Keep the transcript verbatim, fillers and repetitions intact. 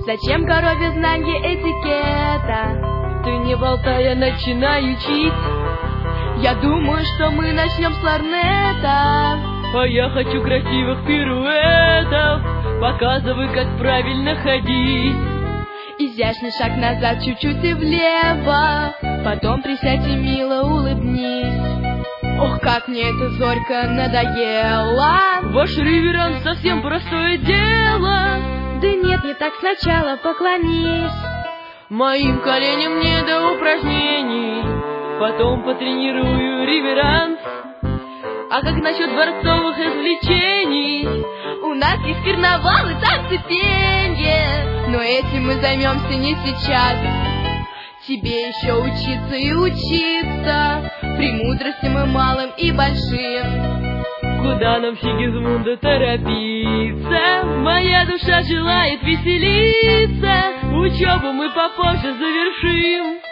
Зачем корове знанье этикета? Ты не болтай, я начинаю учить. Я думаю, что мы начнем с лорнета. А я хочу красивых пируэтов. Показывай, как правильно ходить. Изящный шаг назад, чуть-чуть и влево. Потом присядь и мило улыбнись. Ох, как мне эта зорька надоела. Ваш реверанс совсем простое дело. Да нет, не так, сначала поклонись. Моим коленям не до упражнений. Потом потренирую реверанс. А как насчет дворцовых развлечений? У нас есть карнавал и танцы, пенье. Но этим мы займемся не сейчас. Тебе еще учиться и учиться премудростям и малым, и большим. Куда нам, Сигизмунда, торопиться? Моя душа желает веселиться. Учебу мы попозже завершим.